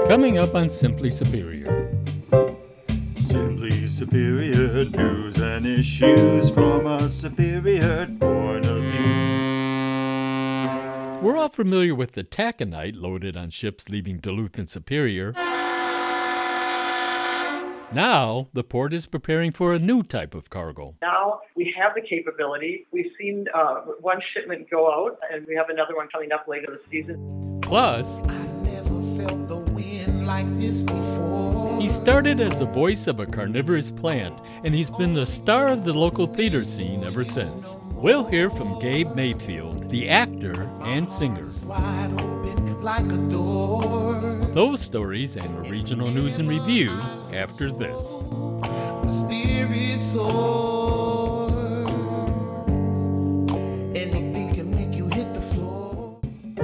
Coming up on Simply Superior. Simply Superior news and issues from a superior point of view. We're all familiar with the taconite loaded on ships leaving Duluth and Superior. Now, the port is preparing for a new type of cargo. Now we have the capability. We've seen one shipment go out, and we have another one coming up later this season. Plus, I never felt the wind like this before. he started as the voice of a carnivorous plant, and he's been the star of the local theater scene ever since. We'll hear from Gabe Mayfield, the actor and singer. Wide open like a door. Those stories and a regional news and review after this. The spirit soars. Anything can make you hit the floor.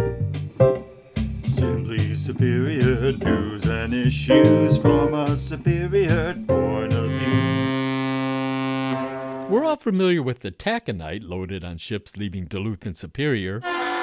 Simply Superior news and issues from a superior point of view. We're all familiar with the taconite loaded on ships leaving Duluth and Superior.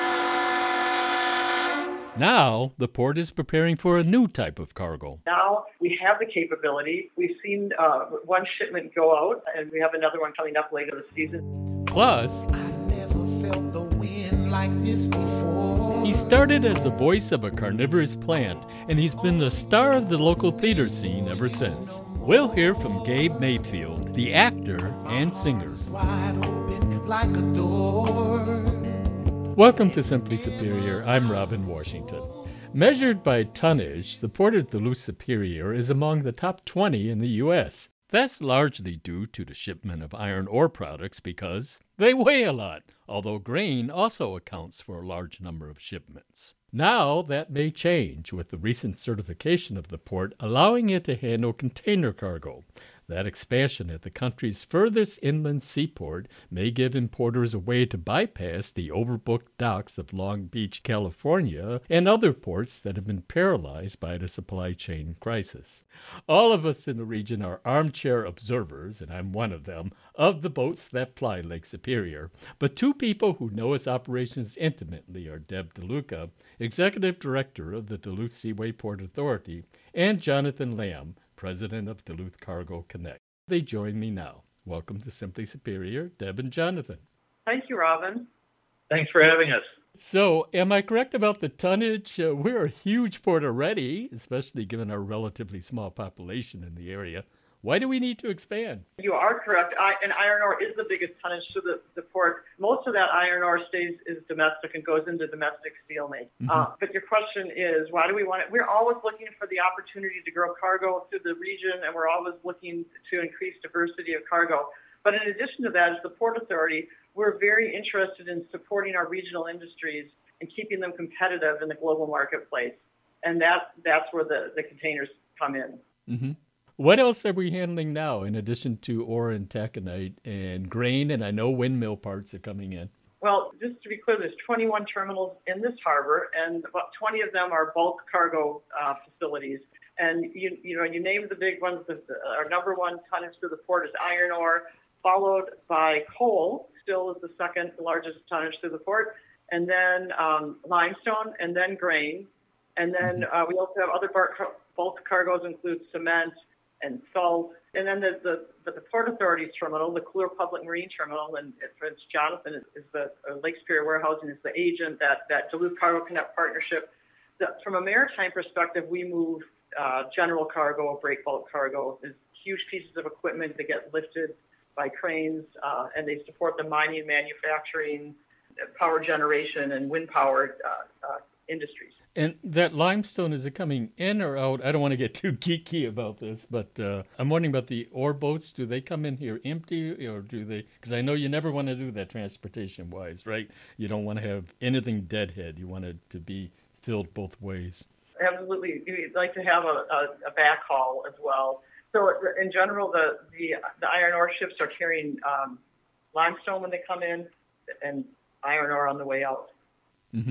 Now, the port is preparing for a new type of cargo. Now we have the capability. We've seen one shipment go out, and we have another one coming up later this season. Plus, I never felt the wind like this before. he started as the voice of a carnivorous plant, and he's been the star of the local theater scene ever since. We'll hear from Gabe Mayfield, the actor and singer. Wide open like a door. Welcome to Simply Superior. I'm Robin Washington. Measured by tonnage, the Port of Duluth Superior is among the top 20 in the U.S. That's largely due to the shipment of iron ore products because they weigh a lot, although grain also accounts for a large number of shipments. Now that may change with the recent certification of the port allowing it to handle container cargo. That expansion at the country's furthest inland seaport may give importers a way to bypass the overbooked docks of Long Beach, California, and other ports that have been paralyzed by the supply chain crisis. All of us in the region are armchair observers, and I'm one of them, of the boats that ply Lake Superior. But two people who know its operations intimately are Deb DeLuca, Executive Director of the Duluth Seaway Port Authority, and Jonathan Lamb, President of Duluth Cargo Connect. They join me now. Welcome to Simply Superior, Deb and Jonathan. Thank you, Robin. Thanks for having us. So, am I correct about the tonnage? We're a huge port already, especially given our relatively small population in the area. Why do we need to expand? You are correct. And iron ore is the biggest tonnage to the port. Most of that iron ore is domestic and goes into domestic steelmaking. But your question is, why do we want it? We're always looking for the opportunity to grow cargo through the region, and we're always looking to increase diversity of cargo. But in addition to that, as the Port Authority, we're very interested in supporting our regional industries and keeping them competitive in the global marketplace. And that's where the containers come in. Mm-hmm. What else are we handling now in addition to ore and taconite and grain? And I know windmill parts are coming in. Well, just to be clear, there's 21 terminals in this harbor, and about 20 of them are bulk cargo facilities. And you named the big ones. Our number one tonnage to the port is iron ore, followed by coal. Still is the second largest tonnage to the port, and then limestone, and then grain, and then we also have other bulk cargoes include cement and salt. And then the Port Authority's terminal, the Clear Public Marine Terminal, and for instance, Jonathan is the Lake Superior Warehousing is the agent, that Duluth Cargo Connect partnership. From a maritime perspective, we move general cargo, break bulk cargo. There's huge pieces of equipment that get lifted by cranes, and they support the mining, manufacturing, power generation, and wind power industries. And that limestone, is it coming in or out? I don't want to get too geeky about this, but I'm wondering about the ore boats. Do they come in here empty, or do they? Because I know you never want to do that transportation-wise, right? You don't want to have anything deadhead. You want it to be filled both ways. Absolutely. We'd like to have a backhaul as well. So in general, the iron ore ships are carrying limestone when they come in and iron ore on the way out. Mm-hmm.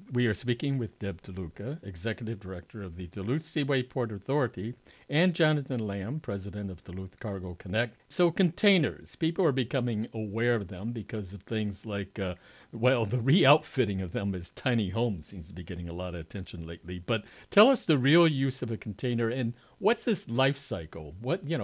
We are speaking with Deb DeLuca, Executive Director of the Duluth Seaway Port Authority, and Jonathan Lamb, President of Duluth Cargo Connect. So containers, people are becoming aware of them because of things like, the re-outfitting of them as tiny homes seems to be getting a lot of attention lately. But tell us the real use of a container and what's this life cycle?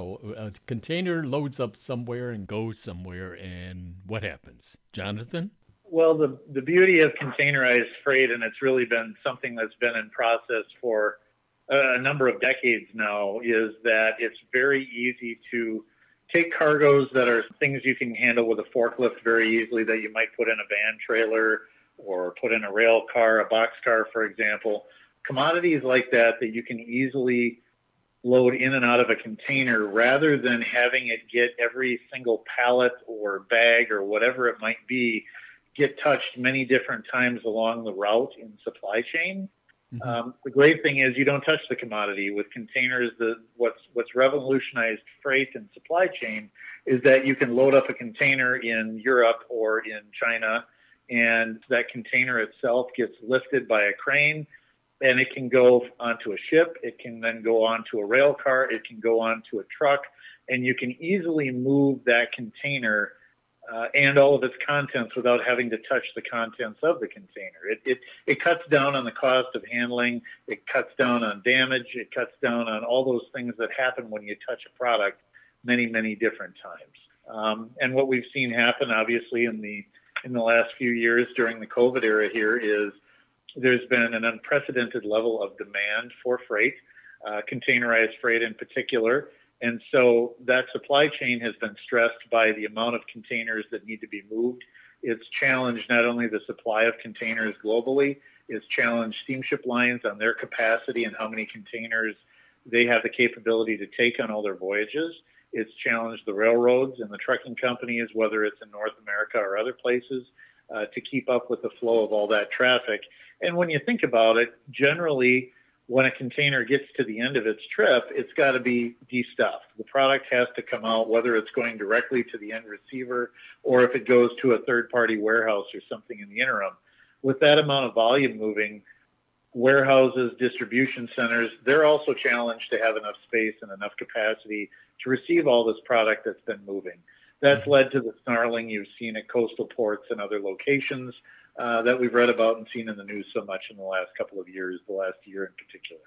A container loads up somewhere and goes somewhere, and what happens? Jonathan? Well, the beauty of containerized freight, and it's really been something that's been in process for a number of decades now, is that it's very easy to take cargoes that are things you can handle with a forklift very easily that you might put in a van trailer or put in a rail car, a box car, for example. Commodities like that you can easily load in and out of a container rather than having it get every single pallet or bag or whatever it might be get touched many different times along the route in supply chain. Mm-hmm. The great thing is you don't touch the commodity with containers. What's revolutionized freight and supply chain is that you can load up a container in Europe or in China, and that container itself gets lifted by a crane, and it can go onto a ship. It can then go onto a rail car. It can go onto a truck, and you can easily move that container and all of its contents without having to touch the contents of the container. It cuts down on the cost of handling. It cuts down on damage. It cuts down on all those things that happen when you touch a product many, many different times. And what we've seen happen, obviously, in the last few years during the COVID era here is there's been an unprecedented level of demand for freight, containerized freight in particular. And so that supply chain has been stressed by the amount of containers that need to be moved. It's challenged not only the supply of containers globally, it's challenged steamship lines on their capacity and how many containers they have the capability to take on all their voyages. It's challenged the railroads and the trucking companies, whether it's in North America or other places, to keep up with the flow of all that traffic. And when you think about it, generally, when a container gets to the end of its trip, it's got to be de-stuffed. The product has to come out, whether it's going directly to the end receiver or if it goes to a third-party warehouse or something in the interim. With that amount of volume moving, warehouses, distribution centers, they're also challenged to have enough space and enough capacity to receive all this product that's been moving. That's led to the snarling you've seen at coastal ports and other locations that we've read about and seen in the news so much in the last couple of years, the last year in particular.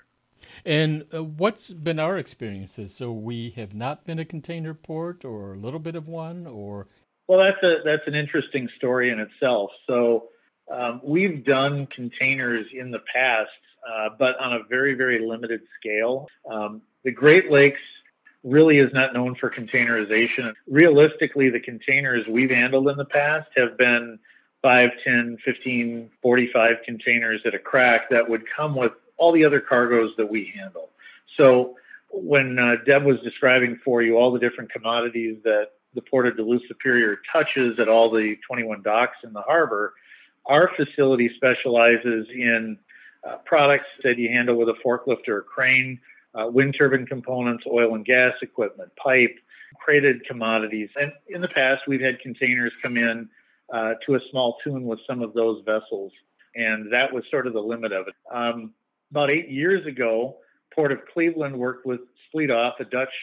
And what's been our experiences? So we have not been a container port or a little bit of one, or? Well, that's an interesting story in itself. So we've done containers in the past, but on a very, very limited scale. The Great Lakes really is not known for containerization. Realistically, the containers we've handled in the past have been 5, 10, 15, 45 containers at a crack that would come with all the other cargoes that we handle. So when Deb was describing for you all the different commodities that the Port of Duluth Superior touches at all the 21 docks in the harbor, our facility specializes in products that you handle with a forklift or a crane, wind turbine components, oil and gas equipment, pipe, crated commodities. And in the past, we've had containers come in to a small tune with some of those vessels, and that was sort of the limit of it. About 8 years ago, Port of Cleveland worked with Fleetoff, a Dutch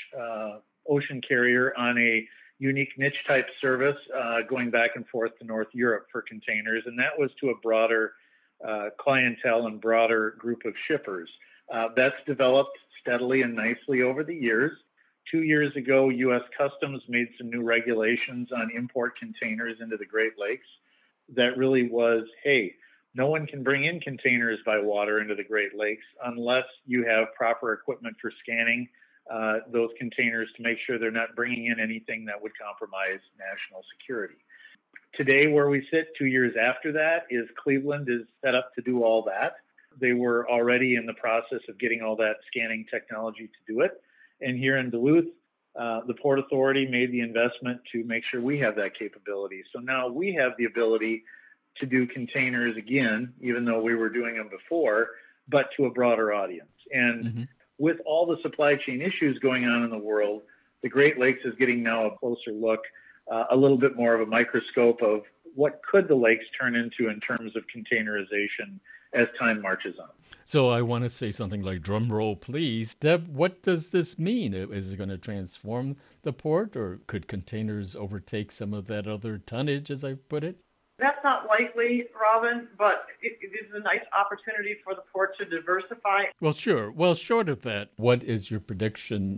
ocean carrier, on a unique niche type service going back and forth to North Europe for containers, and that was to a broader clientele and broader group of shippers. That's developed steadily and nicely over the years. 2 years ago, U.S. Customs made some new regulations on import containers into the Great Lakes that really was, hey, no one can bring in containers by water into the Great Lakes unless you have proper equipment for scanning those containers to make sure they're not bringing in anything that would compromise national security. Today, where we sit 2 years after that, is Cleveland is set up to do all that. They were already in the process of getting all that scanning technology to do it. And here in Duluth, the Port Authority made the investment to make sure we have that capability. So now we have the ability to do containers again, even though we were doing them before, but to a broader audience. And with all the supply chain issues going on in the world, the Great Lakes is getting now a closer look, a little bit more of a microscope of what could the lakes turn into in terms of containerization as time marches on. So I want to say something like drum roll, please. Deb, what does this mean? Is it going to transform the port, or could containers overtake some of that other tonnage, as I put it? That's not likely, Robin, but it is a nice opportunity for the port to diversify. Well, sure. Well, short of that, what is your prediction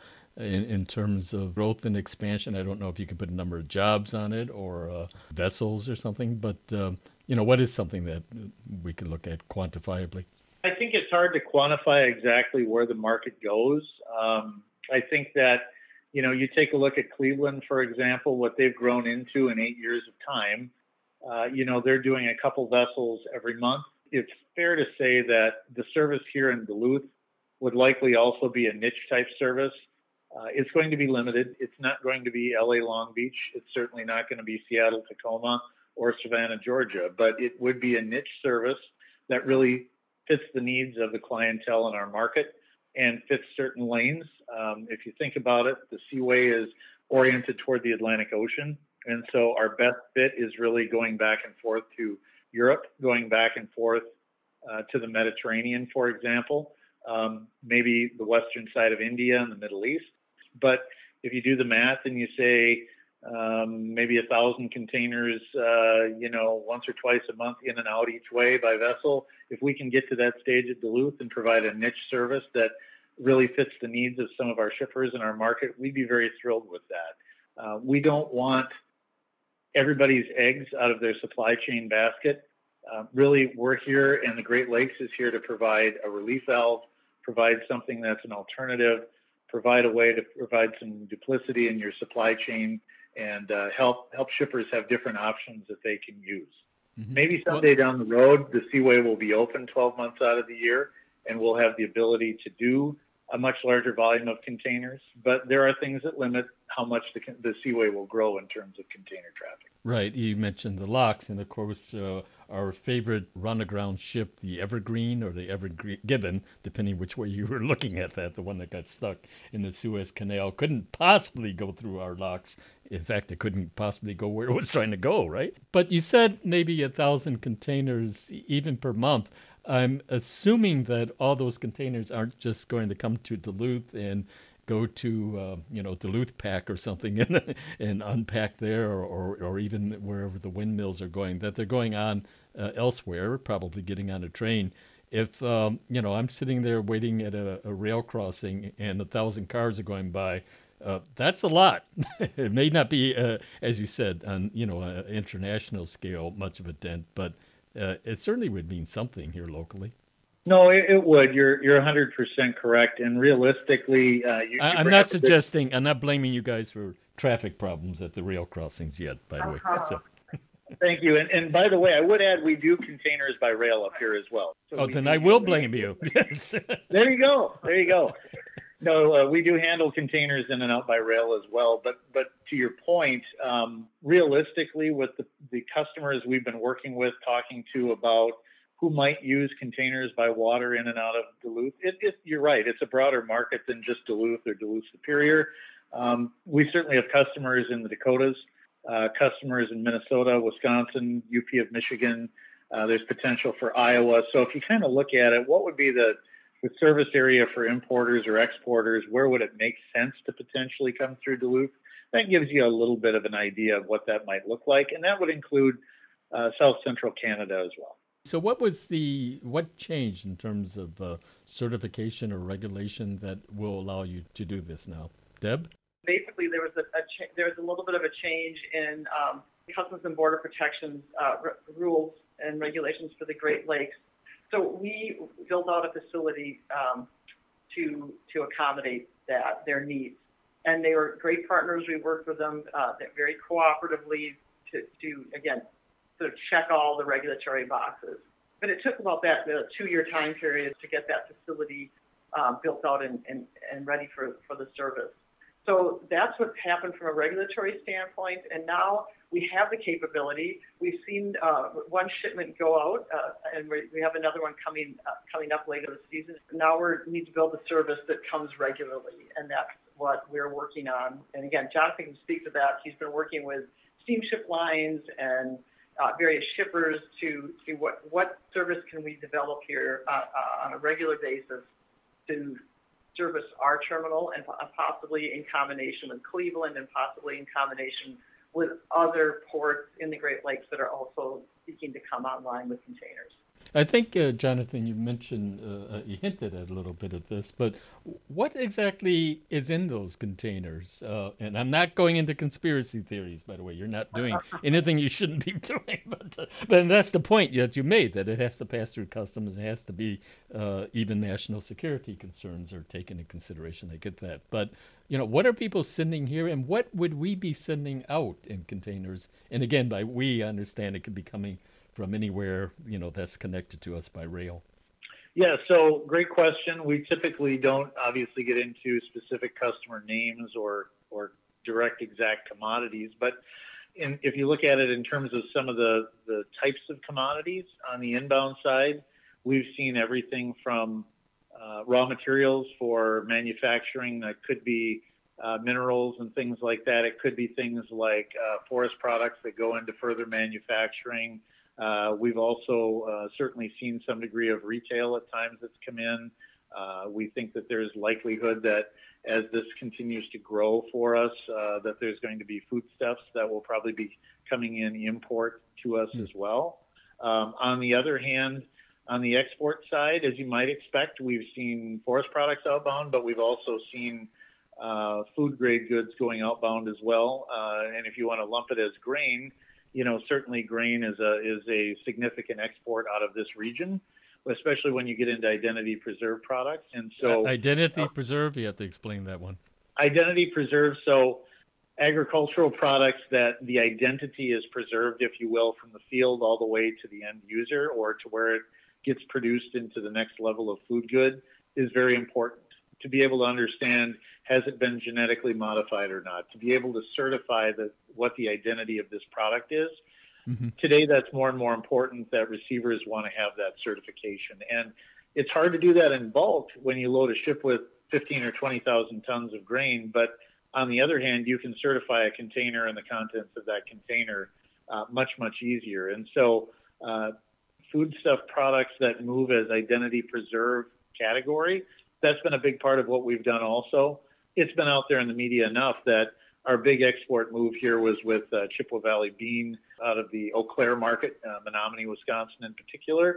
in terms of growth and expansion? I don't know if you could put a number of jobs on it or vessels or something, but what is something that we can look at quantifiably? I think it's hard to quantify exactly where the market goes. I think that, you take a look at Cleveland, for example, what they've grown into in 8 years of time. They're doing a couple vessels every month. It's fair to say that the service here in Duluth would likely also be a niche type service. It's going to be limited. It's not going to be LA Long Beach. It's certainly not going to be Seattle Tacoma or Savannah, Georgia, but it would be a niche service that really fits the needs of the clientele in our market and fits certain lanes. If you think about it, the Seaway is oriented toward the Atlantic Ocean. And so our best fit is really going back and forth to Europe, going back and forth to the Mediterranean, for example, maybe the western side of India and the Middle East. But if you do the math and you say maybe 1,000 containers, once or twice a month in and out each way by vessel, if we can get to that stage at Duluth and provide a niche service that really fits the needs of some of our shippers in our market, we'd be very thrilled with that. We don't want everybody's eggs out of their supply chain basket. Really, we're here, and the Great Lakes is here to provide a relief valve, provide something that's an alternative, provide a way to provide some duplicity in your supply chain, and help shippers have different options that they can use. Mm-hmm. Maybe someday down the road, the Seaway will be open 12 months out of the year, and we'll have the ability to do a much larger volume of containers. But there are things that limit how much the Seaway will grow in terms of container traffic. Right. You mentioned the locks, and of course, our favorite run-aground ship, the Evergreen or the Ever-Given, depending which way you were looking at that, the one that got stuck in the Suez Canal, couldn't possibly go through our locks. In fact, it couldn't possibly go where it was trying to go, right? But you said maybe 1,000 containers even per month. I'm assuming that all those containers aren't just going to come to Duluth and go to, Duluth Pack or something and unpack there or even wherever the windmills are going, that they're going on elsewhere, probably getting on a train. If, I'm sitting there waiting at a rail crossing and 1,000 cars are going by, that's a lot. It may not be, as you said, on, an international scale, much of a dent, but it certainly would mean something here locally. No, it would. You're 100% correct. And realistically, I'm not suggesting, I'm not blaming you guys for traffic problems at the rail crossings yet, by the way. So. Thank you. And by the way, I would add we do containers by rail up here as well. So then I will blame you. Yes. There you go. No, we do handle containers in and out by rail as well. But to your point, realistically, with the customers we've been working with, talking to about who might use containers by water in and out of Duluth, you're right. It's a broader market than just Duluth or Duluth Superior. We certainly have customers in the Dakotas, customers in Minnesota, Wisconsin, UP of Michigan. There's potential for Iowa. So if you kind of look at it, what would be the service area for importers or exporters? Where would it make sense to potentially come through Duluth? That gives you a little bit of an idea of what that might look like. And that would include South Central Canada as well. So what changed in terms of certification or regulation that will allow you to do this now? Deb? Basically, there was a little bit of a change in Customs and Border Protection's rules and regulations for the Great Lakes. So we built out a facility to accommodate their needs. And they were great partners. We worked with them very cooperatively to, again, sort of check all the regulatory boxes. But it took about that 2-year time period to get that facility built out and ready for the service. So that's what's happened from a regulatory standpoint. And now we have the capability. We've seen one shipment go out, and we have another one coming up later this season. Now we need to build a service that comes regularly, and that's what we're working on. And again, Jonathan can speak to that. He's been working with steamship lines and various shippers to see what service can we develop here on a regular basis to service our terminal, and possibly in combination with Cleveland, and possibly in combination with other ports in the Great Lakes that are also seeking to come online with containers. I think, Jonathan, you mentioned, you hinted at a little bit of this, but what exactly is in those containers? And I'm not going into conspiracy theories, by the way. You're not doing anything you shouldn't be doing. But that's the point that you made, that it has to pass through customs. It has to be even national security concerns are taken into consideration. I get that. But, what are people sending here, and what would we be sending out in containers? And again, by we, I understand it could be coming from anywhere, that's connected to us by rail. Yeah, so great question. We typically don't obviously get into specific customer names or direct exact commodities, but if you look at it in terms of some of the types of commodities on the inbound side, we've seen everything from raw materials for manufacturing that could be minerals and things like that. It could be things like forest products that go into further manufacturing. We've also certainly seen some degree of retail at times that's come in. We think that there's likelihood that as this continues to grow for us, that there's going to be foodstuffs that will probably be coming in import to us as well. On the other hand, on the export side, as you might expect, we've seen forest products outbound, but we've also seen food grade goods going outbound as well. And if you want to lump it as grain, certainly grain is a significant export out of this region, especially when you get into identity preserved products. And so identity preserved, you have to explain that one. Identity preserved, so agricultural products that the identity is preserved, if you will, from the field all the way to the end user or to where it gets produced into the next level of food good is very important. To be able to understand, has it been genetically modified or not? To be able to certify what the identity of this product is. Mm-hmm. Today, that's more and more important that receivers want to have that certification. And it's hard to do that in bulk when you load a ship with 15 or 20,000 tons of grain. But on the other hand, you can certify a container and the contents of that container much, much easier. And so foodstuff products that move as identity preserved category, that's been a big part of what we've done also. It's been out there in the media enough that our big export move here was with Chippewa Valley Bean out of the Eau Claire market, Menominee, Wisconsin in particular.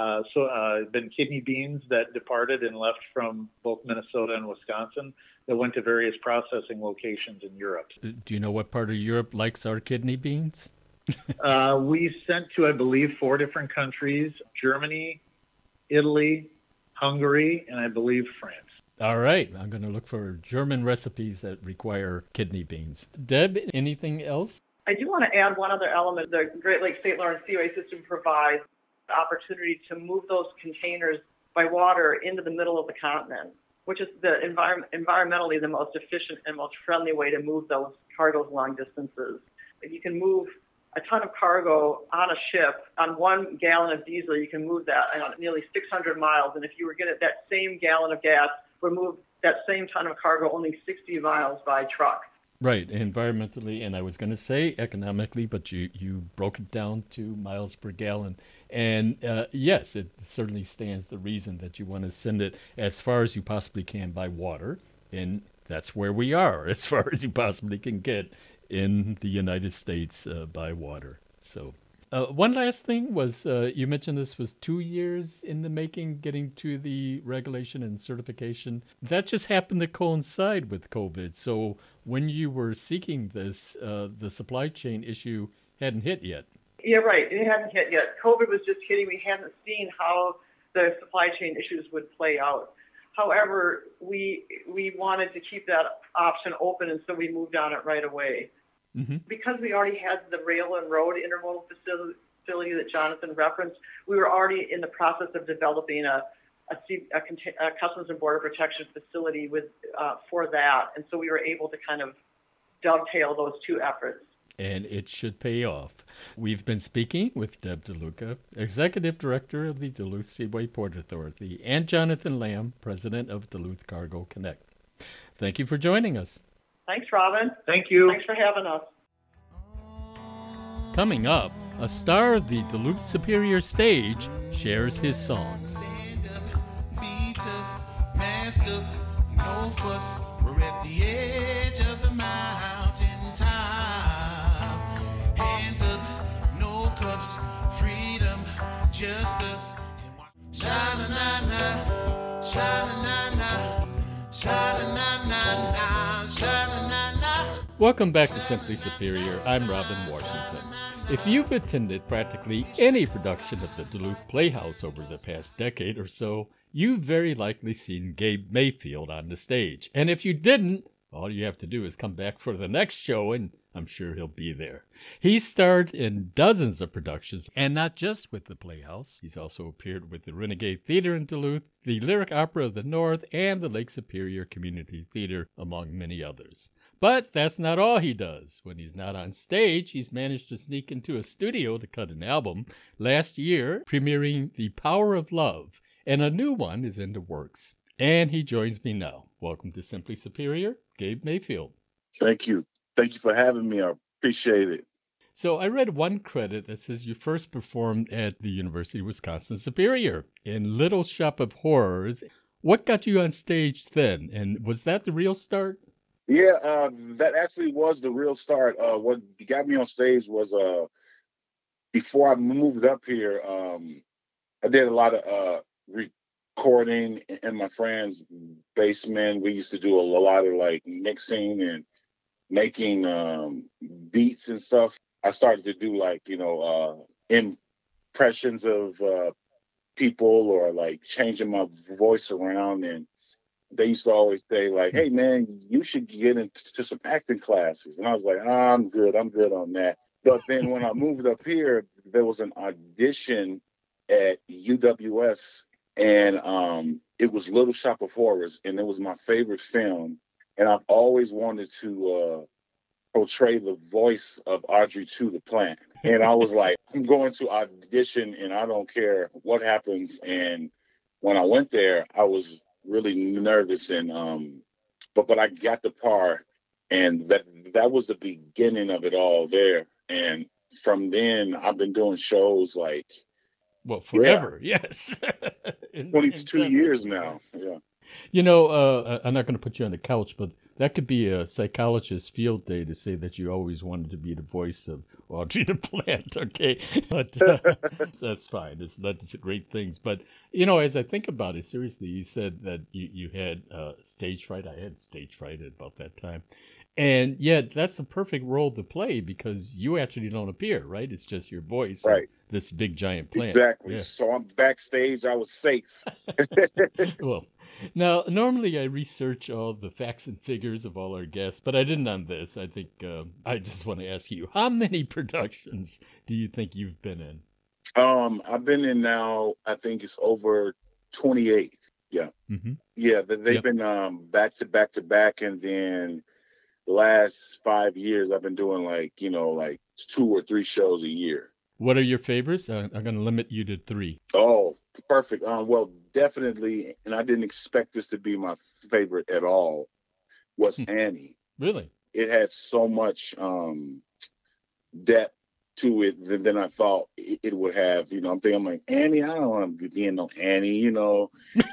Been kidney beans that departed and left from both Minnesota and Wisconsin that went to various processing locations in Europe. Do you know what part of Europe likes our kidney beans? We sent to, I believe, 4 different countries: Germany, Italy, Hungary, and I believe France. All right. I'm going to look for German recipes that require kidney beans. Deb, anything else? I do want to add one other element. The Great Lakes St. Lawrence Seaway System provides the opportunity to move those containers by water into the middle of the continent, which is the environmentally the most efficient and most friendly way to move those cargoes long distances. If you can move a ton of cargo on a ship, on 1 gallon of diesel, you can move that nearly 600 miles. And if you were to get that same gallon of gas, would move that same ton of cargo only 60 miles by truck. Right, environmentally, and I was going to say economically, but you broke it down to miles per gallon. And yes, it certainly stands the reason that you want to send it as far as you possibly can by water. And that's where we are, as far as you possibly can get in the United States by water. So one last thing was you mentioned this was 2 years in the making, getting to the regulation and certification. That just happened to coincide with COVID. So when you were seeking this, the supply chain issue hadn't hit yet. Yeah, right. It hadn't hit yet. COVID was just hitting. We hadn't seen how the supply chain issues would play out. However, we wanted to keep that option open, and so we moved on it right away. Mm-hmm. Because we already had the rail and road intermodal facility that Jonathan referenced, we were already in the process of developing a Customs and Border Protection facility for that. And so we were able to kind of dovetail those two efforts. And it should pay off. We've been speaking with Deb DeLuca, Executive Director of the Duluth Seaway Port Authority, and Jonathan Lamb, President of Duluth Cargo Connect. Thank you for joining us. Thanks, Robin. Thank you. Thanks for having us. Coming up, a star of the Duluth Superior stage shares his songs. Stand up, be tough, mask up, no fuss. We're at the edge of the mountain top. Hands up, no cuffs, freedom, just us. Sha-na-na-na, sha-na-na-na, sha-na-na-na, sha-na-na-na. Welcome back to Simply Superior. I'm Robin Washington. If you've attended practically any production of the Duluth Playhouse over the past decade or so, you've very likely seen Gabe Mayfield on the stage. And if you didn't, all you have to do is come back for the next show and I'm sure he'll be there. He's starred in dozens of productions, and not just with the Playhouse. He's also appeared with the Renegade Theater in Duluth, the Lyric Opera of the North, and the Lake Superior Community Theater, among many others. But that's not all he does. When he's not on stage, he's managed to sneak into a studio to cut an album last year, premiering The Power of Love, and a new one is in the works. And he joins me now. Welcome to Simply Superior, Gabe Mayfield. Thank you. Thank you for having me. I appreciate it. So I read one credit that says you first performed at the University of Wisconsin Superior in Little Shop of Horrors. What got you on stage then? And was that the real start? Yeah, that actually was the real start. What got me on stage was before I moved up here, I did a lot of recording in my friend's basement. We used to do a lot of like mixing and making beats and stuff. I started to do like, impressions of people or like changing my voice around. And they used to always say like, hey man, you should get into some acting classes. And I was like, I'm good on that. But then when I moved up here, there was an audition at UWS and it was Little Shop of Horrors, and it was my favorite film. And I've always wanted to portray the voice of Audrey 2 the Plant. And I was like, I'm going to audition and I don't care what happens. And when I went there, I was really nervous and but I got the part, and that was the beginning of it all there. And from then I've been doing shows like forever. Yes. 22 years now. Yeah. I'm not going to put you on the couch, but that could be a psychologist's field day to say that you always wanted to be the voice of Audrey the Plant, okay? But that's fine. That's great things. But, as I think about it, seriously, you said that you had stage fright. I had stage fright at about that time. And yet that's the perfect role to play because you actually don't appear, right? It's just your voice. Right. This big giant plant. Exactly. Yeah. So I'm backstage. I was safe. Well, now, normally I research all the facts and figures of all our guests, but I didn't on this. I think I just want to ask you, how many productions do you think you've been in? I've been in now, I think it's over 28. Yeah. Mm-hmm. Yeah, they've been back to back to back. And then the last 5 years, I've been doing like 2 or 3 shows a year. What are your favorites? I'm going to limit you to 3. Oh, perfect. Well, definitely, and I didn't expect this to be my favorite at all, was Annie. Really? It had so much depth to it than I thought it would have. I'm like, Annie, I don't want to be in no Annie, and,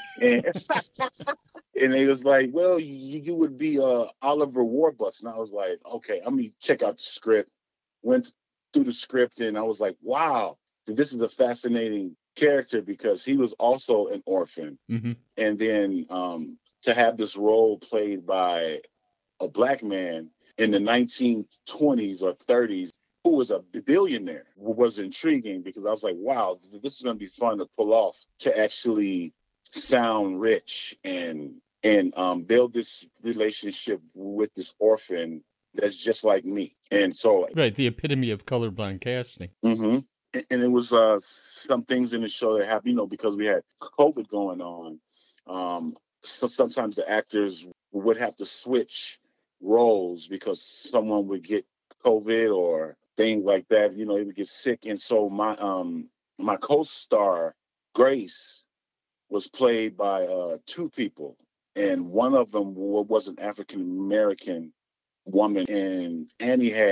and they was like, well, you would be Oliver Warbucks. And I was like, okay, let me check out the script. Went through the script and I was like, wow, this is a fascinating character because he was also an orphan. Mm-hmm. And then to have this role played by a black man in the 1920s or 30s who was a billionaire was intriguing because I was like, wow, this is going to be fun to pull off, to actually sound rich and build this relationship with this orphan that's just like me. And so right, the epitome of colorblind casting. Mm-hmm. And it was some things in the show that happened, because we had COVID going on. So sometimes the actors would have to switch roles because someone would get COVID or things like that. He would get sick. And so my co-star, Grace, was played by 2 people. And one of them was an African-American woman. And Annie had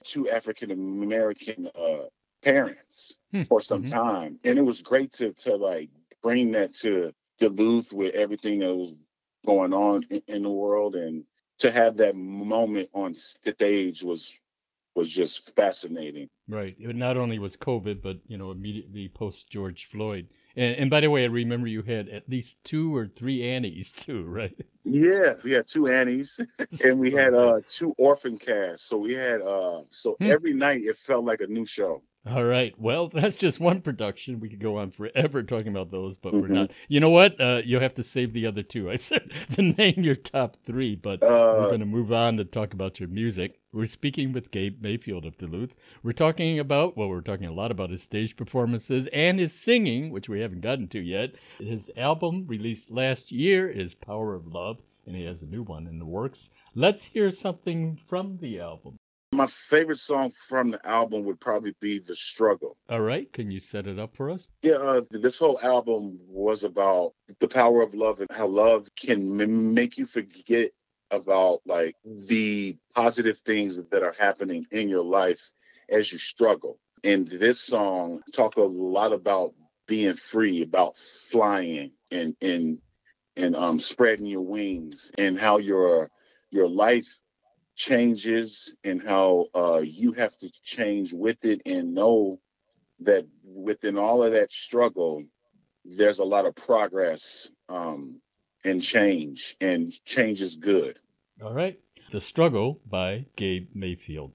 two African American parents Hmm. for some Mhm. time, and it was great to like bring that to Duluth with everything that was going on in the world, and to have that moment on stage was just fascinating. Right. It not only was COVID, but immediately post George Floyd. And by the way, I remember you had at least 2 or 3 Annies too, right? Yeah, we had two Annies and we had two orphan casts. So we had so Hmm. every night it felt like a new show. All right. Well, that's just one production. We could go on forever talking about those, but we're Mhm. not. You know what? You'll have to save the other 2. I said to name your top 3, but we're going to move on to talk about your music. We're speaking with Gabe Mayfield of Duluth. We're talking a lot about his stage performances and his singing, which we haven't gotten to yet. His album released last year is Power of Love, and he has a new one in the works. Let's hear something from the album. My favorite song from the album would probably be The Struggle. All right. Can you set it up for us? Yeah, this whole album was about the power of love and how love can make you forget about like the positive things that are happening in your life as you struggle. And this song talk a lot about being free, about flying and spreading your wings, and how your life changes and how you have to change with it, and know that within all of that struggle, there's a lot of progress and change is good. All right. The Struggle by Gabe Mayfield.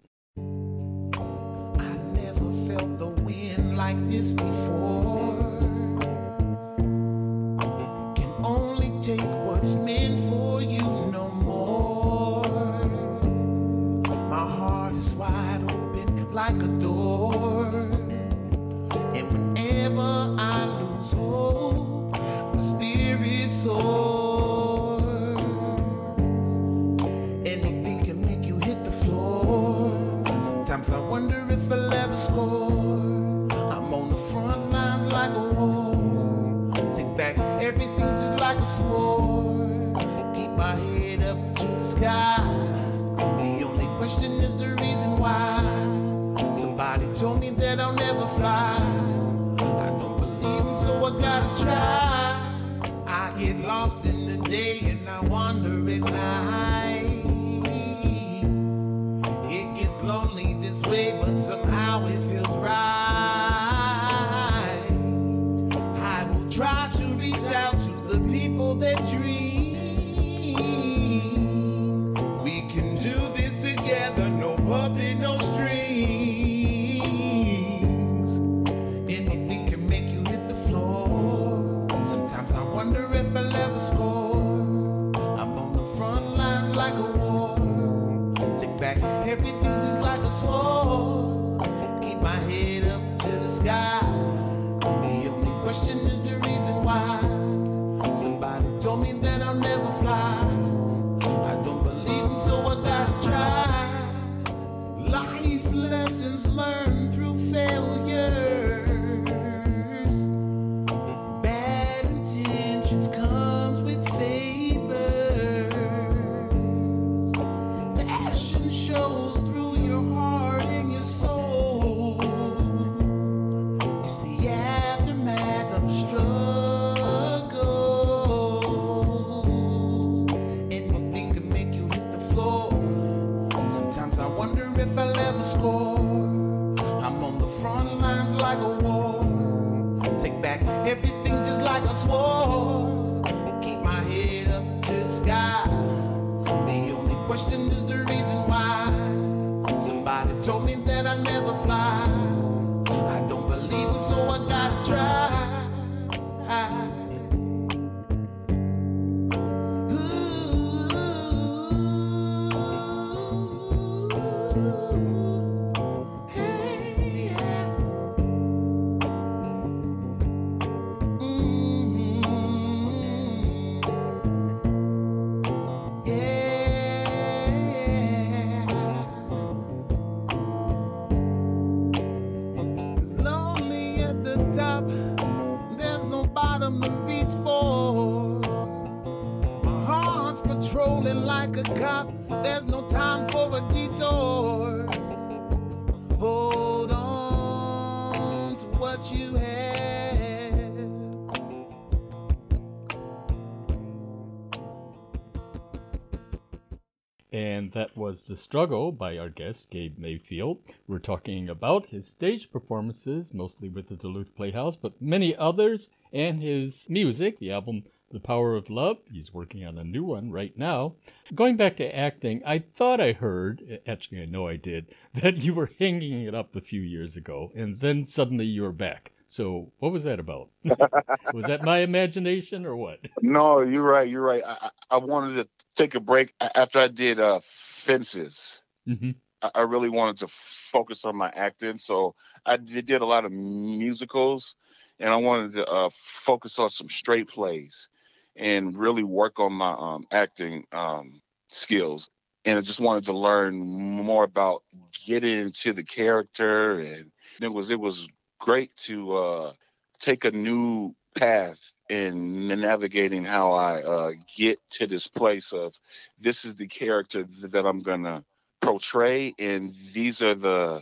I never felt the wind like this before. Can only take what's meant for you no more. My heart is wide open like a door. And whenever I lose hope, my spirit soars. Anything can make you hit the floor. Sometimes I wonder if I'll ever score. I'm on the front lines like a war. Take back everything just like a sword. Keep my head up to the sky. The only question is the reason why. Somebody told me that I'll never fly. I don't believe him, so I gotta try. I get lost in the day and I wander at night. It gets lonely this way, but somehow it feels right. I will try to reach out to the people that dream. We can do this together, no puppet, no strings. Anything can make you hit the floor. Sometimes I wonder if I'll ever score. I'm on the front lines like a war. Take back everything just like a sword. Keep my head up to the sky. The only question is the reason why. Somebody told me that I'll never fly. I don't believe him, so I gotta try. Life lessons learned through failures. Bad intentions comes with favors. Passion shows through your heart and your soul. It's the aftermath of a struggle. Anything can make you hit the floor. Sometimes I wonder if I'll ever score. I'm on the front lines like a war. Take back everything just like a sword. Keep my head up to the sky. The only question is the reason why. Somebody told me that I never fly. I don't believe it, so I gotta try. Ooh, hey, yeah. It's lonely at the top. There's no bottom to reach for. My heart's patrolling like a cop. There's no time for a detour. And that was The Struggle by our guest, Gabe Mayfield. We're talking about his stage performances, mostly with the Duluth Playhouse, but many others, and his music, the album The Power of Love. He's working on a new one right now. Going back to acting, I thought I heard, actually I know I did, that you were hanging it up a few years ago, and then suddenly you were back. So what was that about? Was that my imagination or what? No, you're right. You're right. I wanted to take a break after I did Fences. Mm-hmm. I really wanted to focus on my acting. So I did a lot of musicals, and I wanted to focus on some straight plays and really work on my acting skills. And I just wanted to learn more about getting into the character. And it was great to take a new path in navigating how I get to this place of this is the character that I'm gonna portray, and these are the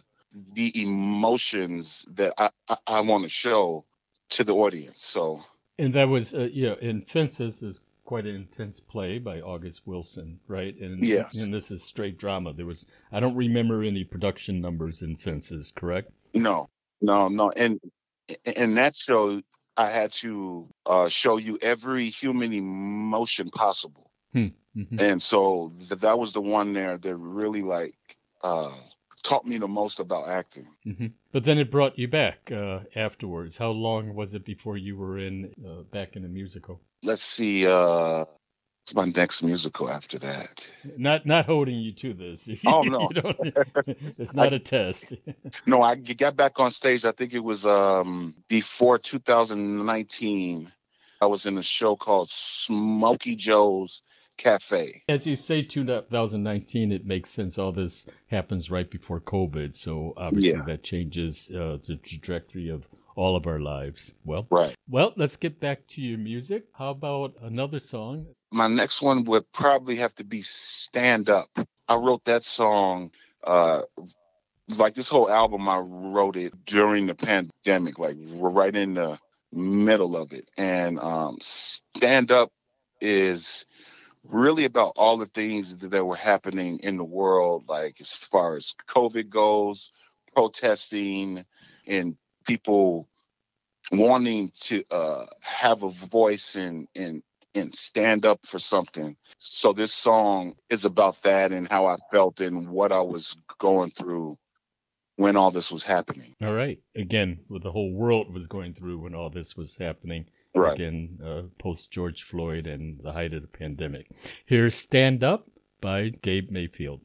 emotions that I want to show to the audience. So, and that was in Fences is quite an intense play by August Wilson, right? And yes, and this is straight drama. I don't remember any production numbers in Fences, correct? No. And in that show, I had to show you every human emotion possible. Mm-hmm. And so that was the one there that really taught me the most about acting. Mm-hmm. But then it brought you back afterwards. How long was it before you were back in a musical? Let's see. What's my next musical after that? Not holding you to this. Oh, no. It's not a test. No, I got back on stage. I think it was before 2019. I was in a show called Smokey Joe's Cafe. As you say, 2019, it makes sense. All this happens right before COVID. So obviously that changes the trajectory of all of our lives. Well, right. Well, let's get back to your music. How about another song? My next one would probably have to be Stand Up. I wrote that song, this whole album, I wrote it during the pandemic, we're right in the middle of it. And Stand Up is really about all the things that were happening in the world, as far as COVID goes, protesting, and people wanting to have a voice and stand up for something. So this song is about that and how I felt and what I was going through when all this was happening. All right. Again, what the whole world was going through when all this was happening. Right. Again, post George Floyd and the height of the pandemic. Here's Stand Up by Gabe Mayfield.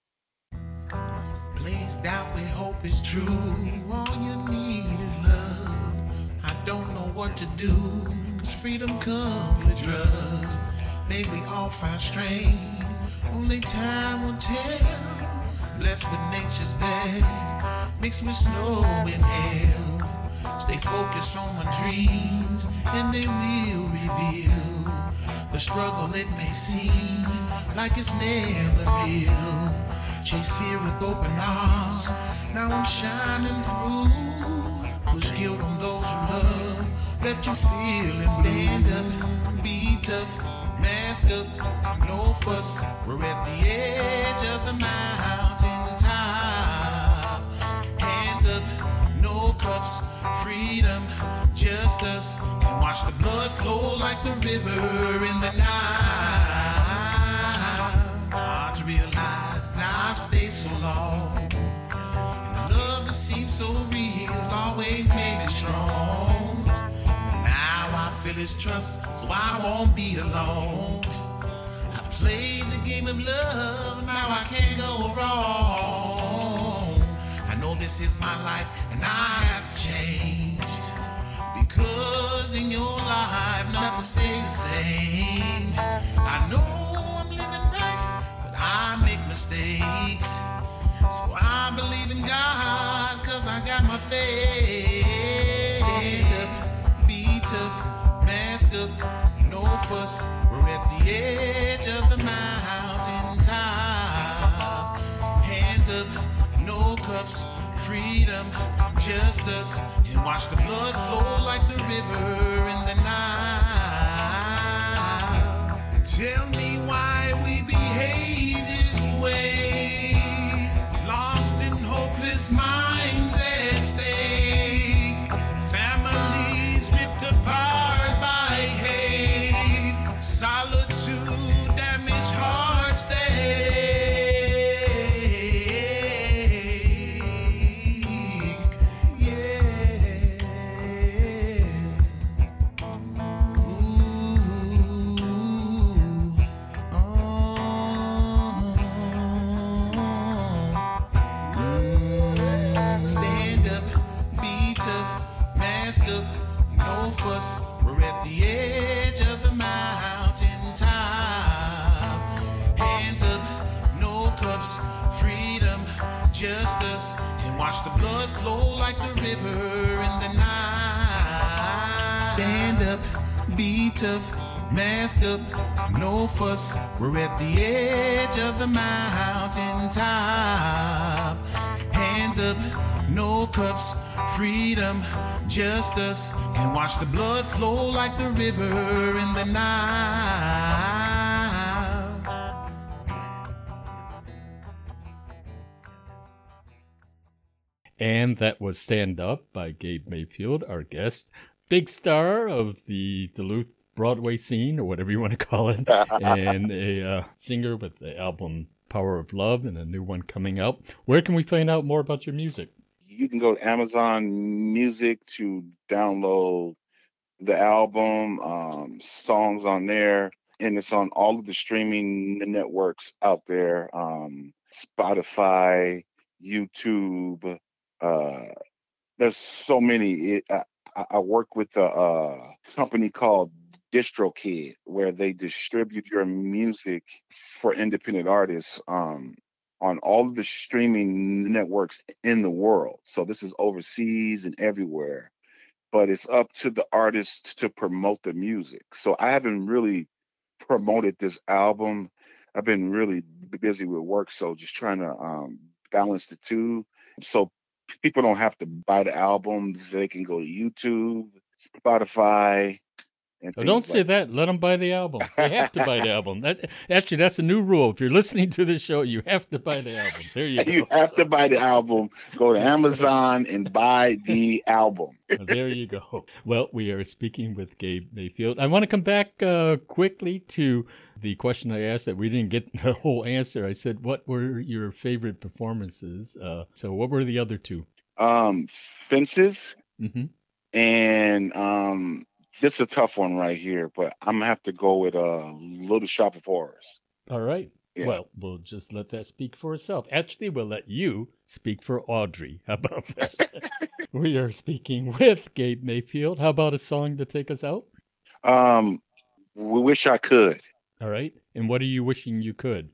Placed out where hope is true. All you need is love. I don't know what to do. 'Cause freedom comes with drugs. May we all find strength. Only time will tell. Blessed with nature's best. Mixed with snow and hail. Stay focused on my dreams, and they will reveal the struggle. It may seem like it's never real. Chase fear with open arms. Now I'm shining through. Push guilt on those you love. Left you feeling stand up, be tough, mask up, no fuss. We're at the edge of the mountain top. Hands up, no cuffs, freedom, just us. And watch the blood flow like the river in the night. Hard to realize that I've stayed so long. And the love that seems so real always made me strong. I feel his trust, so I won't be alone. I played the game of love, now I can't go wrong. I know this is my life, and I have to change. Because in your life, nothing stays the same. I know I'm living right, but I make mistakes. So I believe in God, 'cause I got my faith. Stand up, be tough, mask up, no fuss. We're at the edge of the mountain top. Hands up, no cuffs, freedom, just us. And watch the blood flow like the river in the night. Tell me why we behave this watch the blood flow like the river in the night. Stand up, be tough, mask up, no fuss. We're at the edge of the mountain top. Hands up, no cuffs, freedom, just us. And watch the blood flow like the river in the night. And that was Stand Up by Gabe Mayfield, our guest, big star of the Duluth Broadway scene, or whatever you want to call it, and a singer with the album Power of Love and a new one coming out. Where can we find out more about your music? You can go to Amazon Music to download the album, songs on there, and it's on all of the streaming networks out there, Spotify, YouTube. There's so many. I work with a company called DistroKid, where they distribute your music for independent artists on all of the streaming networks in the world. So this is overseas and everywhere, but it's up to the artists to promote the music. So I haven't really promoted this album. I've been really busy with work, so just trying to balance the two. So people don't have to buy the album. They can go to YouTube, Spotify. Oh, don't say that. Let them buy the album. They have to buy the album. That's a new rule. If you're listening to this show, you have to buy the album. There you go. You have to buy the album. Go to Amazon and buy the album. There you go. Well, we are speaking with Gabe Mayfield. I want to come back quickly to the question I asked that we didn't get the whole answer. I said, what were your favorite performances? So what were the other two? Fences. Mm-hmm. And this is a tough one right here, but I'm going to have to go with Little Shop of Horrors. All right. Yeah. Well, we'll just let that speak for itself. Actually, we'll let you speak for Audrey. How about that? We are speaking with Gabe Mayfield. How about a song to take us out? We Wish I Could. All right. And what are you wishing you could?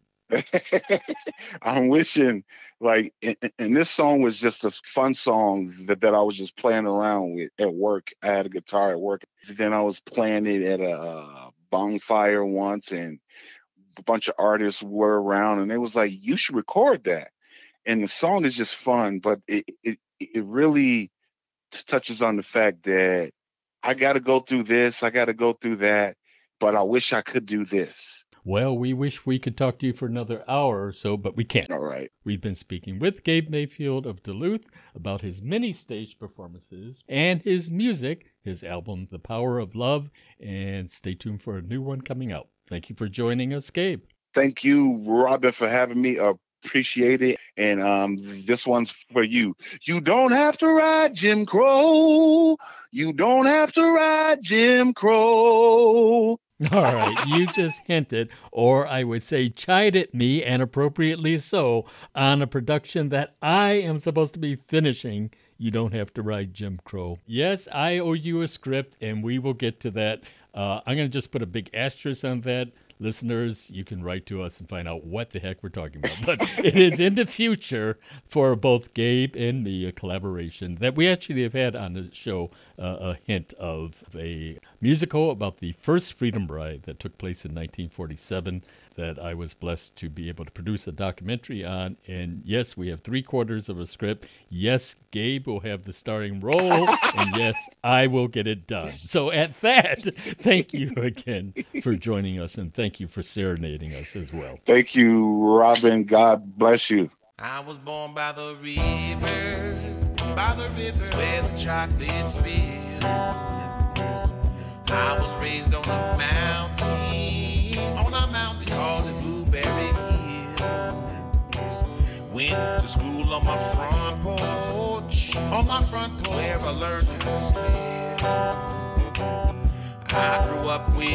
I'm wishing, like, and this song was just a fun song that I was just playing around with at work. I had a guitar at work. Then I was playing it at a bonfire once, and a bunch of artists were around, and they was like, you should record that. And the song is just fun, but it really touches on the fact that I got to go through this, I got to go through that, but I wish I could do this. Well, we wish we could talk to you for another hour or so, but we can't. All right. We've been speaking with Gabe Mayfield of Duluth about his many stage performances and his music, his album, The Power of Love, and stay tuned for a new one coming out. Thank you for joining us, Gabe. Thank you, Robin, for having me. Appreciate it. And this one's for you. You don't have to ride Jim Crow. You don't have to ride Jim Crow. All right, you just hinted, or I would say chided me, and appropriately so, on a production that I am supposed to be finishing. You don't have to ride Jim Crow. Yes, I owe you a script, and we will get to that. I'm going to just put a big asterisk on that. Listeners, you can write to us and find out what the heck we're talking about. But it is in the future for both Gabe and me, a collaboration that we actually have had on the show, a hint of a musical about the first Freedom Ride that took place in 1947 that I was blessed to be able to produce a documentary on. And yes, we have 3/4 of a script. Yes, Gabe will have the starring role. And yes, I will get it done. So at that, thank you again for joining us, and thank you for serenading us as well. Thank you, Robin. God bless you. I was born by the river, where the chocolate spilled. I was raised on a mountain called the Blueberry Hill. Went to school on my front porch, where I learned how to spell. I grew up with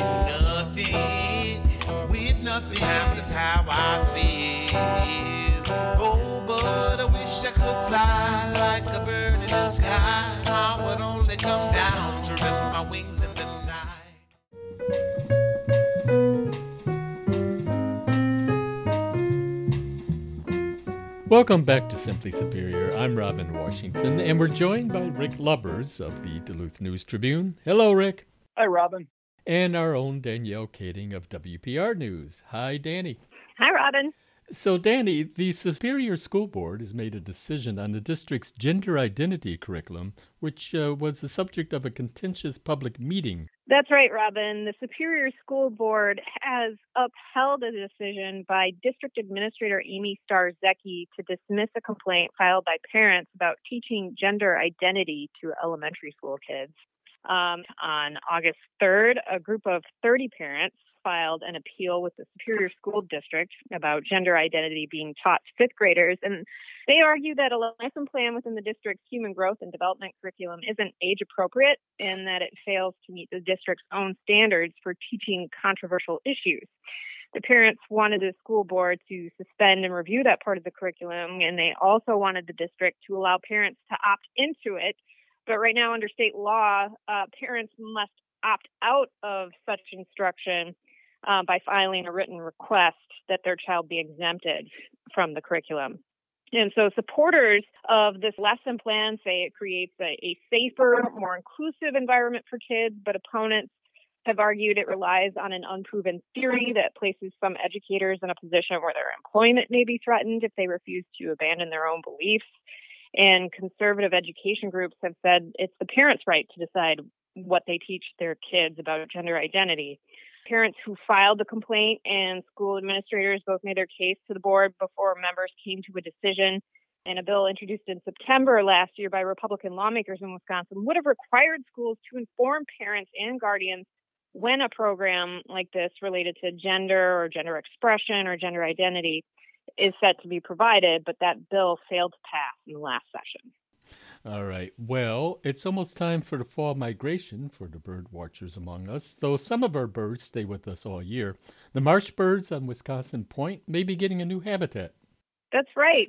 nothing, that's just how I feel. Oh, but I wish I could fly like a bird in the sky. I would only come down to rest my wings in the night. Welcome back to Simply Superior. I'm Robin Washington, and we're joined by Rick Lubbers of the Duluth News Tribune. Hello, Rick. Hi, Robin. And our own Danielle Kading of WPR News. Hi, Danny. Hi, Robin. So, Danny, the Superior School Board has made a decision on the district's gender identity curriculum, which was the subject of a contentious public meeting. That's right, Robin. The Superior School Board has upheld a decision by District Administrator Amy Starzecki to dismiss a complaint filed by parents about teaching gender identity to elementary school kids. On August 3rd, a group of 30 parents filed an appeal with the Superior School District about gender identity being taught to fifth graders, and they argue that a lesson plan within the district's human growth and development curriculum isn't age appropriate and that it fails to meet the district's own standards for teaching controversial issues. The parents wanted the school board to suspend and review that part of the curriculum, and they also wanted the district to allow parents to opt into it. But right now, under state law, parents must opt out of such instruction by filing a written request that their child be exempted from the curriculum. And so supporters of this lesson plan say it creates a safer, more inclusive environment for kids, but opponents have argued it relies on an unproven theory that places some educators in a position where their employment may be threatened if they refuse to abandon their own beliefs. And conservative education groups have said it's the parents' right to decide what they teach their kids about gender identity. Parents who filed the complaint and school administrators both made their case to the board before members came to a decision. And a bill introduced in September last year by Republican lawmakers in Wisconsin would have required schools to inform parents and guardians when a program like this related to gender or gender expression or gender identity is set to be provided, but that bill failed to pass in the last session. All right. Well, it's almost time for the fall migration for the bird watchers among us, though some of our birds stay with us all year. The marsh birds on Wisconsin Point may be getting a new habitat. That's right.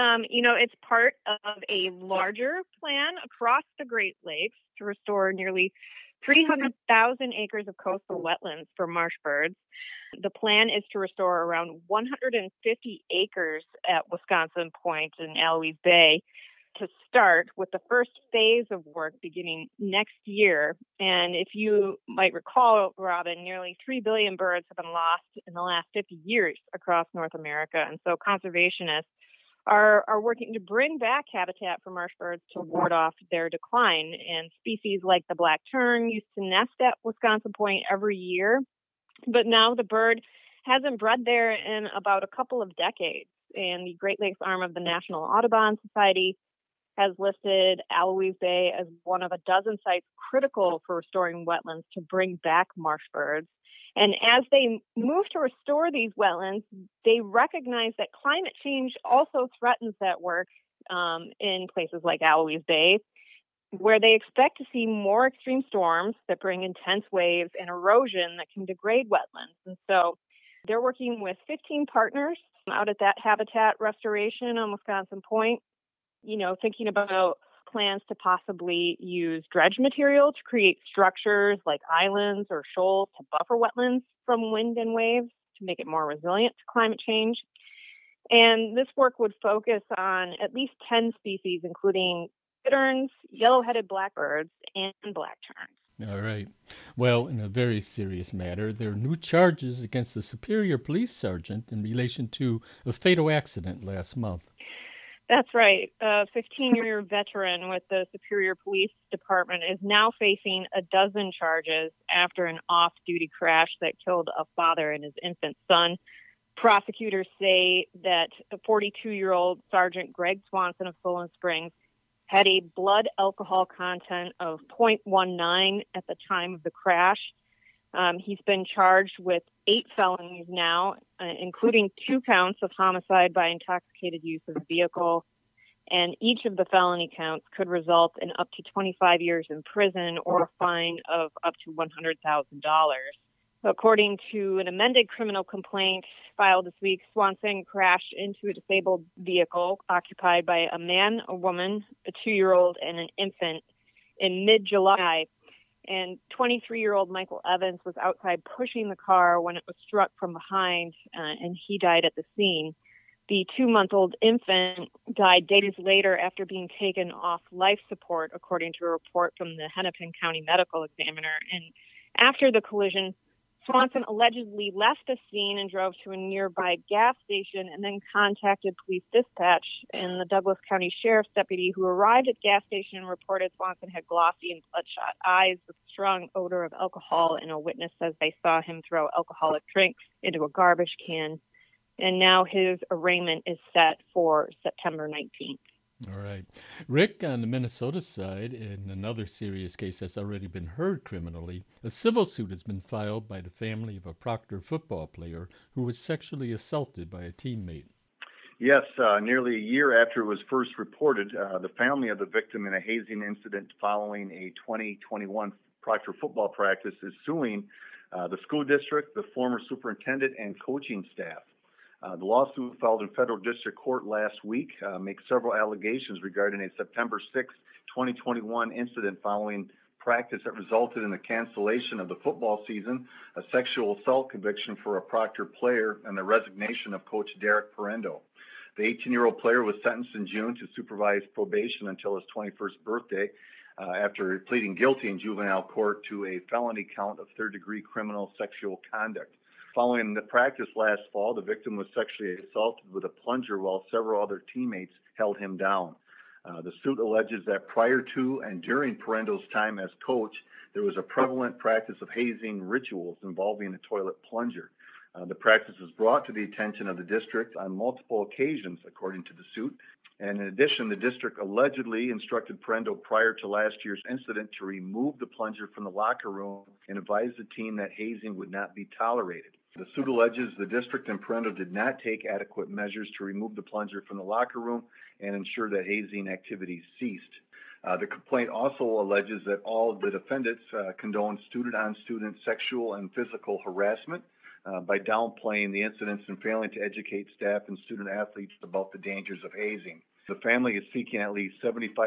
It's part of a larger plan across the Great Lakes to restore nearly 300,000 acres of coastal wetlands for marsh birds. The plan is to restore around 150 acres at Wisconsin Point and Eloise Bay to start, with the first phase of work beginning next year. And if you might recall, Robin, nearly 3 billion birds have been lost in the last 50 years across North America. And so conservationists are working to bring back habitat for marsh birds to ward off their decline. And species like the black tern used to nest at Wisconsin Point every year, but now the bird hasn't bred there in about a couple of decades. And the Great Lakes arm of the National Audubon Society has listed Eloise Bay as one of a dozen sites critical for restoring wetlands to bring back marsh birds. And as they move to restore these wetlands, they recognize that climate change also threatens that work in places like Eloise Bay, where they expect to see more extreme storms that bring intense waves and erosion that can degrade wetlands. And so they're working with 15 partners out at that habitat restoration on Wisconsin Point, thinking about plans to possibly use dredge material to create structures like islands or shoals to buffer wetlands from wind and waves to make it more resilient to climate change. And this work would focus on at least 10 species, including bitterns, yellow-headed blackbirds, and black terns. All right. Well, in a very serious matter, there are new charges against the Superior Police Sergeant in relation to a fatal accident last month. That's right. A 15-year veteran with the Superior Police Department is now facing a dozen charges after an off-duty crash that killed a father and his infant son. Prosecutors say that 42-year-old Sergeant Greg Swanson of Solon Springs had a blood alcohol content of 0.19 at the time of the crash. He's been charged with 8 felonies now, including 2 counts of homicide by intoxicated use of a vehicle. And each of the felony counts could result in up to 25 years in prison or a fine of up to $100,000. According to an amended criminal complaint filed this week, Swanson crashed into a disabled vehicle occupied by a man, a woman, a 2-year-old, and an infant in mid-July. And 23-year-old Michael Evans was outside pushing the car when it was struck from behind, and he died at the scene. The 2-month-old infant died days later after being taken off life support, according to a report from the Hennepin County Medical Examiner. And after the collision, Swanson allegedly left the scene and drove to a nearby gas station and then contacted police dispatch. And the Douglas County Sheriff's deputy who arrived at the gas station reported Swanson had glossy and bloodshot eyes with strong odor of alcohol, and a witness says they saw him throw alcoholic drinks into a garbage can. And now his arraignment is set for September 19th. All right. Rick, on the Minnesota side, in another serious case that's already been heard criminally, a civil suit has been filed by the family of a Proctor football player who was sexually assaulted by a teammate. Yes, nearly a year after it was first reported, the family of the victim in a hazing incident following a 2021 Proctor football practice is suing the school district, the former superintendent, and coaching staff. The lawsuit filed in federal district court last week makes several allegations regarding a September 6, 2021 incident following practice that resulted in the cancellation of the football season, a sexual assault conviction for a Proctor player, and the resignation of Coach Derek Parendo. The 18-year-old player was sentenced in June to supervised probation until his 21st birthday after pleading guilty in juvenile court to a felony count of third-degree criminal sexual conduct. Following the practice last fall, the victim was sexually assaulted with a plunger while several other teammates held him down. The suit alleges that prior to and during Parendo's time as coach, there was a prevalent practice of hazing rituals involving a toilet plunger. The practice was brought to the attention of the district on multiple occasions, according to the suit. And in addition, the district allegedly instructed Parendo prior to last year's incident to remove the plunger from the locker room and advised the team that hazing would not be tolerated. The suit alleges the district and Parendo did not take adequate measures to remove the plunger from the locker room and ensure that hazing activities ceased. The complaint also alleges that all of the defendants condoned student-on-student sexual and physical harassment by downplaying the incidents and failing to educate staff and student-athletes about the dangers of hazing. The family is seeking at least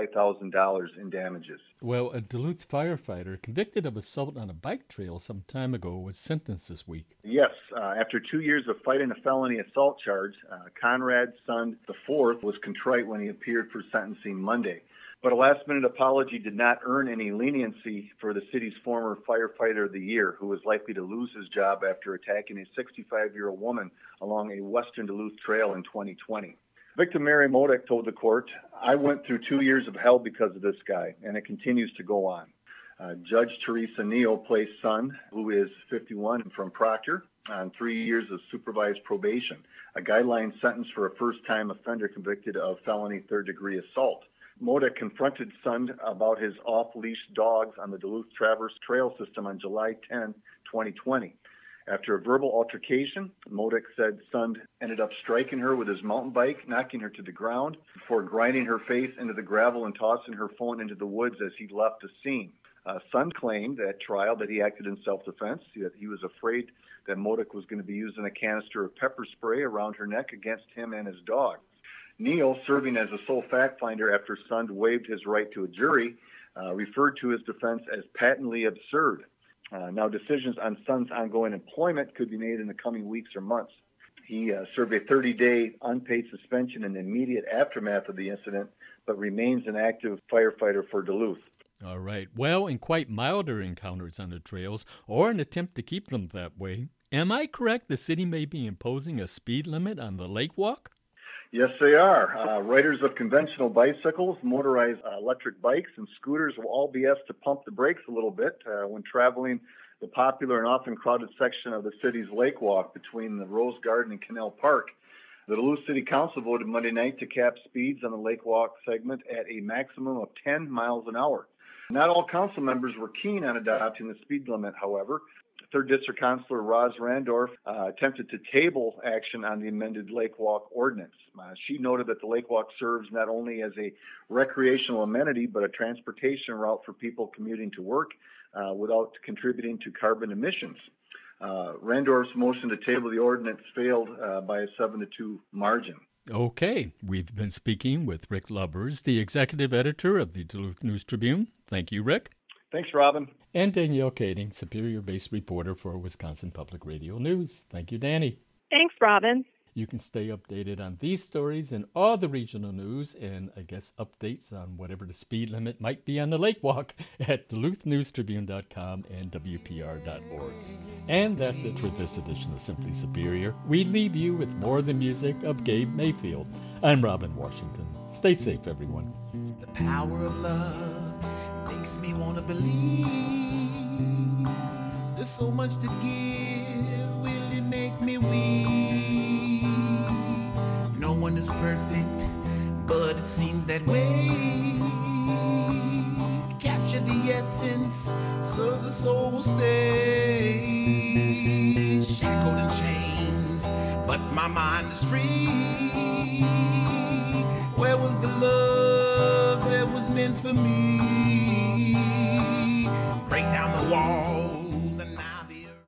$75,000 in damages. Well, a Duluth firefighter convicted of assault on a bike trail some time ago was sentenced this week. Yes, after 2 years of fighting a felony assault charge, Conrad Sund IV was contrite when he appeared for sentencing Monday. But a last-minute apology did not earn any leniency for the city's former firefighter of the year, who was likely to lose his job after attacking a 65-year-old woman along a western Duluth trail in 2020. Victim Mary Modak told the court, "I went through 2 years of hell because of this guy, and it continues to go on." Judge Teresa Neal placed Sund, who is 51 and from Proctor, on 3 years of supervised probation, a guideline sentence for a first-time offender convicted of felony third-degree assault. Modak confronted Sund about his off-leash dogs on the Duluth Traverse Trail system on July 10, 2020. After a verbal altercation, Modak said Sund ended up striking her with his mountain bike, knocking her to the ground, before grinding her face into the gravel and tossing her phone into the woods as he left the scene. Sund claimed at trial that he acted in self-defense, that he was afraid that Modak was going to be using a canister of pepper spray around her neck against him and his dog. Neal, serving as the sole fact finder after Sund waived his right to a jury, referred to his defense as patently absurd. Now, decisions on Sund's ongoing employment could be made in the coming weeks or months. He served a 30-day unpaid suspension in the immediate aftermath of the incident, but remains an active firefighter for Duluth. All right. Well, in quite milder encounters on the trails, or an attempt to keep them that way, am I correct the city may be imposing a speed limit on the Lake Walk? Yes, they are. Riders of conventional bicycles, motorized electric bikes, and scooters will all be asked to pump the brakes a little bit when traveling the popular and often crowded section of the city's Lake Walk between the Rose Garden and Canal Park. The Duluth City Council voted Monday night to cap speeds on the Lake Walk segment at a maximum of 10 miles an hour. Not all council members were keen on adopting the speed limit, however. Third District Councilor Roz Randorf attempted to table action on the amended Lake Walk ordinance. She noted that the Lake Walk serves not only as a recreational amenity, but a transportation route for people commuting to work without contributing to carbon emissions. Randorf's motion to table the ordinance failed by a 7-2 margin. Okay, we've been speaking with Rick Lubbers, the executive editor of the Duluth News-Tribune. Thank you, Rick. Thanks, Robin. And Danielle Kading, Superior-based reporter for Wisconsin Public Radio News. Thank you, Danny. Thanks, Robin. You can stay updated on these stories and all the regional news and, I guess, updates on whatever the speed limit might be on the Lake Walk at DuluthNewsTribune.com and WPR.org. And that's it for this edition of Simply Superior. We leave you with more of the music of Gabe Mayfield. I'm Robin Washington. Stay safe, everyone. The power of love makes me want to believe. There's so much to give, will it make me weak? No one is perfect, but it seems that way. Capture the essence so the soul will stay. Shackled in chains, but my mind is free. Where was the love that was meant for me? Break down the wall